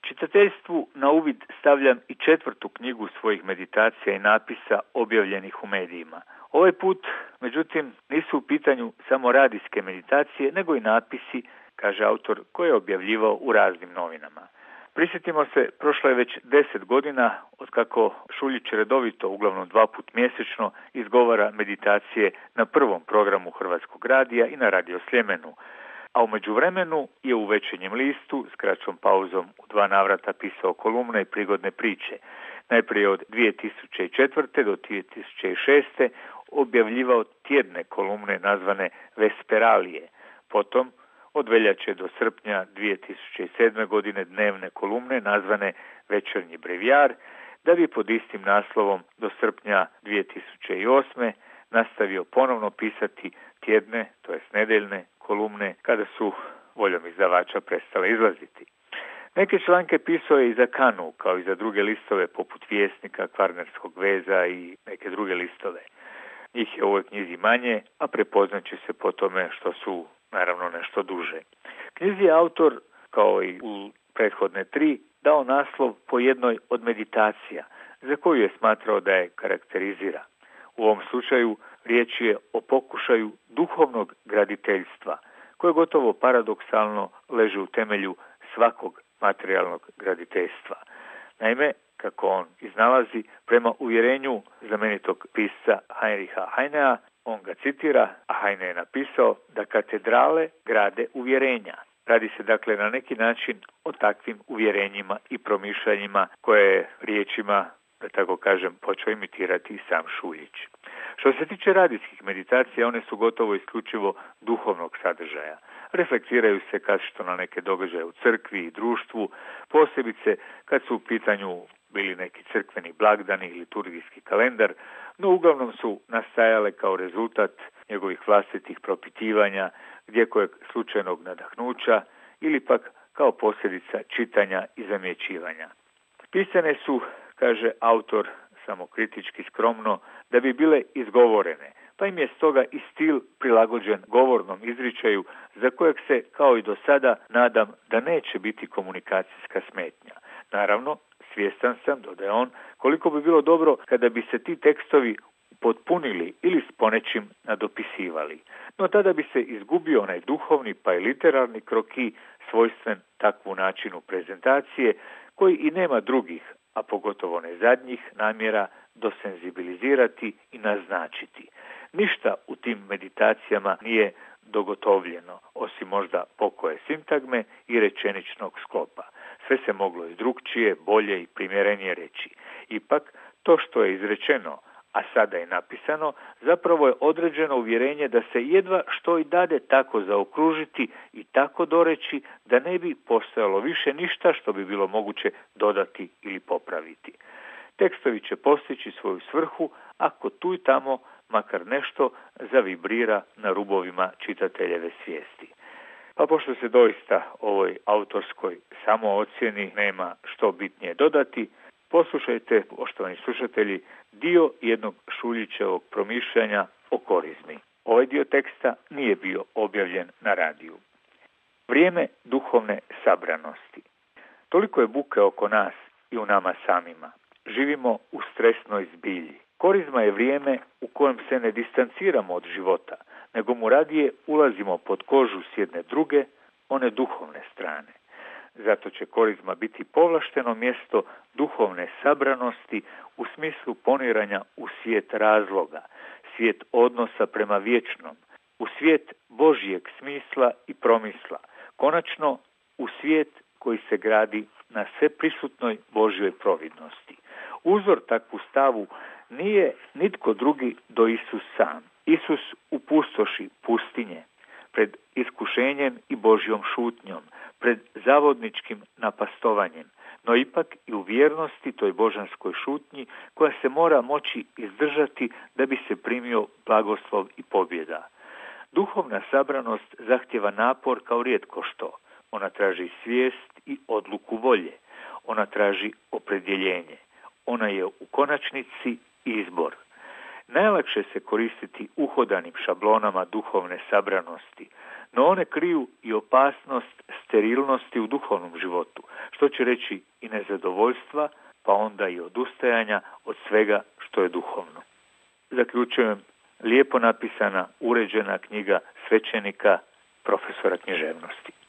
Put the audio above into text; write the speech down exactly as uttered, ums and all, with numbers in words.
Čitateljstvu na uvid stavljam i četvrtu knjigu svojih meditacija i napisa objavljenih u medijima. Ovaj put, međutim, nisu u pitanju samo radijske meditacije, nego i napisi, kaže autor, koje je objavljivao u raznim novinama. Prisjetimo se, prošlo je već deset godina od kako Šuljić redovito, uglavnom dva put mjesečno, izgovara meditacije na prvom programu Hrvatskog radija i na Radio Sljemenu, a u međuvremenu je u Večernjem listu s kraćom pauzom u dva navrata pisao kolumne i prigodne priče. Najprije od dvije tisuće četvrte do dvije tisuće šeste objavljivao tjedne kolumne nazvane Vesperalije, potom od veljače do srpnja dvije tisuće sedme godine dnevne kolumne nazvane Večernji brevijar, da bi pod istim naslovom do srpnja dvije tisuće osme nastavio ponovno pisati tjedne, to jest nedeljne kolumne, kada su voljom izdavača prestale izlaziti. Neke članke pisao je i za Kanu, kao i za druge listove poput Vjesnika, Kvarnerskog veza i neke druge listove. Njih je u ovoj knjizi manje, a prepoznaće se po tome što su naravno nešto duže. Knjizi je autor, kao i u prethodne tri, dao naslov po jednoj od meditacija, za koju je smatrao da je karakterizira. U ovom slučaju riječ je o pokušaju duhovnog graditeljstva, koje gotovo paradoksalno leži u temelju svakog materijalnog graditeljstva. Naime, kako on iznalazi, prema uvjerenju znamenitog pisca Heinricha Heinea, on ga citira, a Heine je napisao da katedrale grade uvjerenja. Radi se dakle na neki način o takvim uvjerenjima i promišljanjima koje je riječima, da tako kažem, počeo imitirati i sam Šuljić. Što se tiče radijskih meditacija, one su gotovo isključivo duhovnog sadržaja. Reflektiraju se kad što na neke događaje u crkvi i društvu, posebice kad su u pitanju bili neki crkveni blagdani ili liturgijski kalendar, no uglavnom su nastajale kao rezultat njegovih vlastitih propitivanja, gdje kojeg slučajnog nadahnuća ili pak kao posljedica čitanja i zamjećivanja. Pisane su, kaže autor, samokritički skromno, da bi bile izgovorene, pa im je stoga i stil prilagođen govornom izričaju, za kojeg se, kao i do sada, nadam da neće biti komunikacijska smetnja. Naravno, svjestan sam, dodaje on, koliko bi bilo dobro kada bi se ti tekstovi potpunili ili s ponečim nadopisivali. No tada bi se izgubio onaj duhovni pa i literarni kroki svojstven takvu načinu prezentacije, koji i nema drugih, a pogotovo ne zadnjih, namjera dosenzibilizirati i naznačiti. Ništa u tim meditacijama nije dogotovljeno, osim možda pokoje sintagme i rečeničnog sklopa. Sve se moglo i drukčije, bolje i primjerenije reći. Ipak, to što je izrečeno, a sada je napisano, zapravo je određeno uvjerenje da se jedva što i dade tako zaokružiti i tako doreći da ne bi postojalo više ništa što bi bilo moguće dodati ili popraviti. Tekstovi će postići svoju svrhu ako tu i tamo makar nešto zavibrira na rubovima čitateljeve svijesti. Pa pošto se doista ovoj autorskoj samoocjeni nema što bitnije dodati, poslušajte, poštovani slušatelji, dio jednog Šuljićevog promišljanja o korizmi. Ovaj dio teksta nije bio objavljen na radiju. Vrijeme duhovne sabranosti. Toliko je buke oko nas i u nama samima. Živimo u stresnoj zbilji. Korizma je vrijeme u kojem se ne distanciramo od života, nego mu radije ulazimo pod kožu s jedne druge, one duhovne strane. Zato će korizma biti povlašteno mjesto duhovne sabranosti u smislu poniranja u svijet razloga, svijet odnosa prema vječnom, u svijet Božjeg smisla i promisla, konačno u svijet koji se gradi na sveprisutnoj Božjoj providnosti. Uzor takvu stavu nije nitko drugi do Isus sam. Isus u pustoši pustinje, pred iskušenjem i Božjom šutnjom, pred zavodničkim napastovanjem, no ipak i u vjernosti toj božanskoj šutnji koja se mora moći izdržati da bi se primio blagoslov i pobjeda. Duhovna sabranost zahtjeva napor kao rijetko što. Ona traži svijest i odluku volje. Ona traži opredjeljenje. Ona je u konačnici izbor. Najlakše se koristiti uhodanim šablonama duhovne sabranosti, no one kriju i opasnost sterilnosti u duhovnom životu, što će reći i nezadovoljstva, pa onda i odustajanja od svega što je duhovno. Zaključujem, lijepo napisana, uređena knjiga svećenika, profesora književnosti.